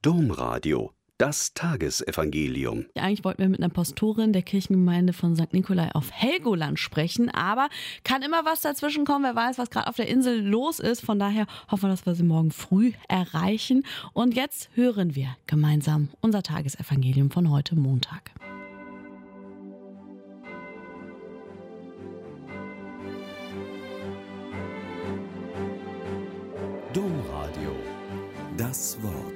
Domradio, das Tagesevangelium. Eigentlich wollten wir mit einer Pastorin der Kirchengemeinde von St. Nikolai auf Helgoland sprechen, aber kann immer was dazwischen kommen. Wer weiß, was gerade auf der Insel los ist. Von daher hoffen wir, dass wir sie morgen früh erreichen. Und jetzt hören wir gemeinsam unser Tagesevangelium von heute Montag. Domradio, das Wort.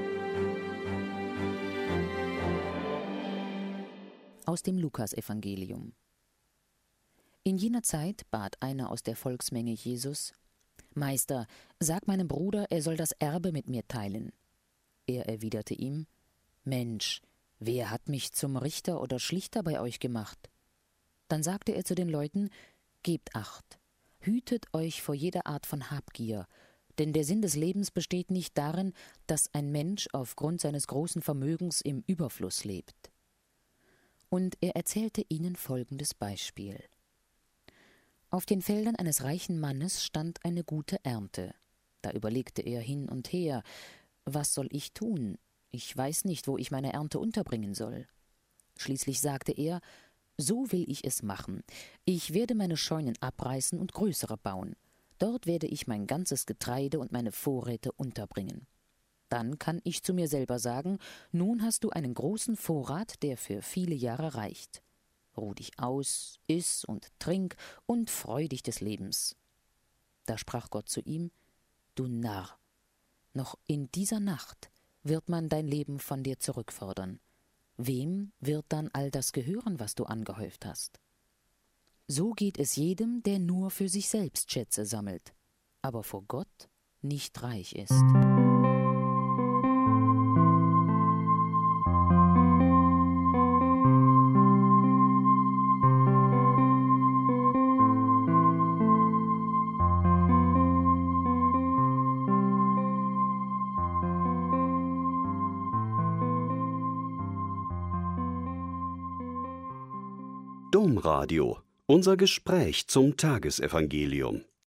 Aus dem Lukasevangelium. In jener Zeit bat einer aus der Volksmenge Jesus: Meister, sag meinem Bruder, er soll das Erbe mit mir teilen. Er erwiderte ihm: Mensch, wer hat mich zum Richter oder Schlichter bei euch gemacht? Dann sagte er zu den Leuten: Gebt Acht, hütet euch vor jeder Art von Habgier, denn der Sinn des Lebens besteht nicht darin, dass ein Mensch aufgrund seines großen Vermögens im Überfluss lebt. Und er erzählte ihnen folgendes Beispiel. Auf den Feldern eines reichen Mannes stand eine gute Ernte. Da überlegte er hin und her: Was soll ich tun? Ich weiß nicht, wo ich meine Ernte unterbringen soll. Schließlich sagte er: So will ich es machen. Ich werde meine Scheunen abreißen und größere bauen. Dort werde ich mein ganzes Getreide und meine Vorräte unterbringen. Dann kann ich zu mir selber sagen: Nun hast du einen großen Vorrat, der für viele Jahre reicht. Ruh dich aus, iss und trink und freu dich des Lebens. Da sprach Gott zu ihm: Du Narr, noch in dieser Nacht wird man dein Leben von dir zurückfordern. Wem wird dann all das gehören, was du angehäuft hast? So geht es jedem, der nur für sich selbst Schätze sammelt, aber vor Gott nicht reich ist. Domradio, unser Gespräch zum Tagesevangelium.